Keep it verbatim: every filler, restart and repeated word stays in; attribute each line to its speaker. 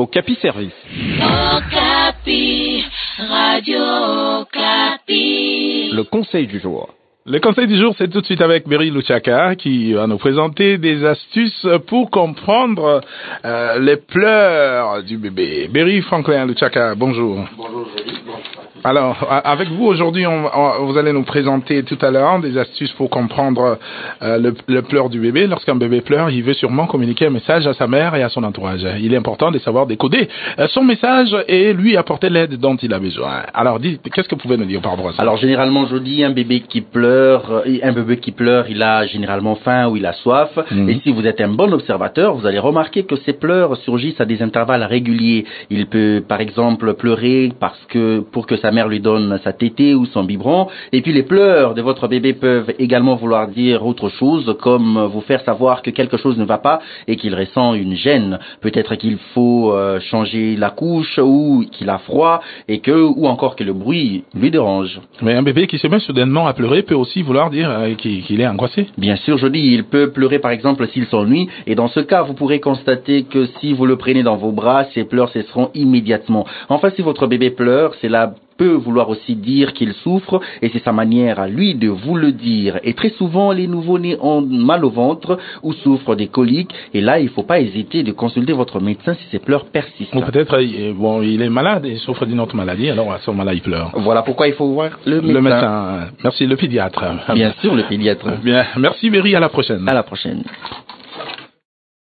Speaker 1: Okapi Service.
Speaker 2: Okapi, Radio Okapi.
Speaker 1: Le conseil du jour.
Speaker 3: Le conseil du jour, c'est tout de suite avec Berry Luchaka qui va nous présenter des astuces pour comprendre euh, les pleurs du bébé. Berry Franklin Luchaka, bonjour.
Speaker 4: Bonjour, Berry. Bonjour.
Speaker 3: Alors, avec vous aujourd'hui, on, on, vous allez nous présenter tout à l'heure des astuces pour comprendre euh, le, le pleur du bébé. Lorsqu'un bébé pleure, il veut sûrement communiquer un message à sa mère et à son entourage. Il est important de savoir décoder euh, son message et lui apporter l'aide dont il a besoin. Alors, dites, qu'est-ce que vous pouvez nous dire par rapport à ça?
Speaker 4: Alors, généralement, je dis un bébé qui pleure, un bébé qui pleure, il a généralement faim ou il a soif. Mmh. Et si vous êtes un bon observateur, vous allez remarquer que ces pleurs surgissent à des intervalles réguliers. Il peut, par exemple, pleurer parce que pour que sa mère lui donne sa tétée ou son biberon. Et puis les pleurs de votre bébé peuvent également vouloir dire autre chose, comme vous faire savoir que quelque chose ne va pas et qu'il ressent une gêne. Peut-être qu'il faut euh, changer la couche ou qu'il a froid et que, ou encore que le bruit lui dérange.
Speaker 3: Mais un bébé qui se met soudainement à pleurer peut aussi vouloir dire euh, qu'il, qu'il est angoissé.
Speaker 4: Bien sûr, je dis, il peut pleurer par exemple s'il s'ennuie et dans ce cas, vous pourrez constater que si vous le prenez dans vos bras, ses pleurs cesseront immédiatement. Enfin, si votre bébé pleure, c'est la peut vouloir aussi dire qu'il souffre et c'est sa manière à lui de vous le dire. Et très souvent, les nouveau-nés ont mal au ventre ou souffrent des coliques et là, il ne faut pas hésiter de consulter votre médecin si ces pleurs persistent.
Speaker 3: Ou peut-être, bon, il est malade et souffre d'une autre maladie, alors à ce moment-là, il pleure.
Speaker 4: Voilà pourquoi il faut voir le médecin.
Speaker 3: Le médecin. Merci, le pédiatre.
Speaker 4: Bien sûr, le pédiatre.
Speaker 3: Bien, merci Berry, à la prochaine.
Speaker 4: À la prochaine.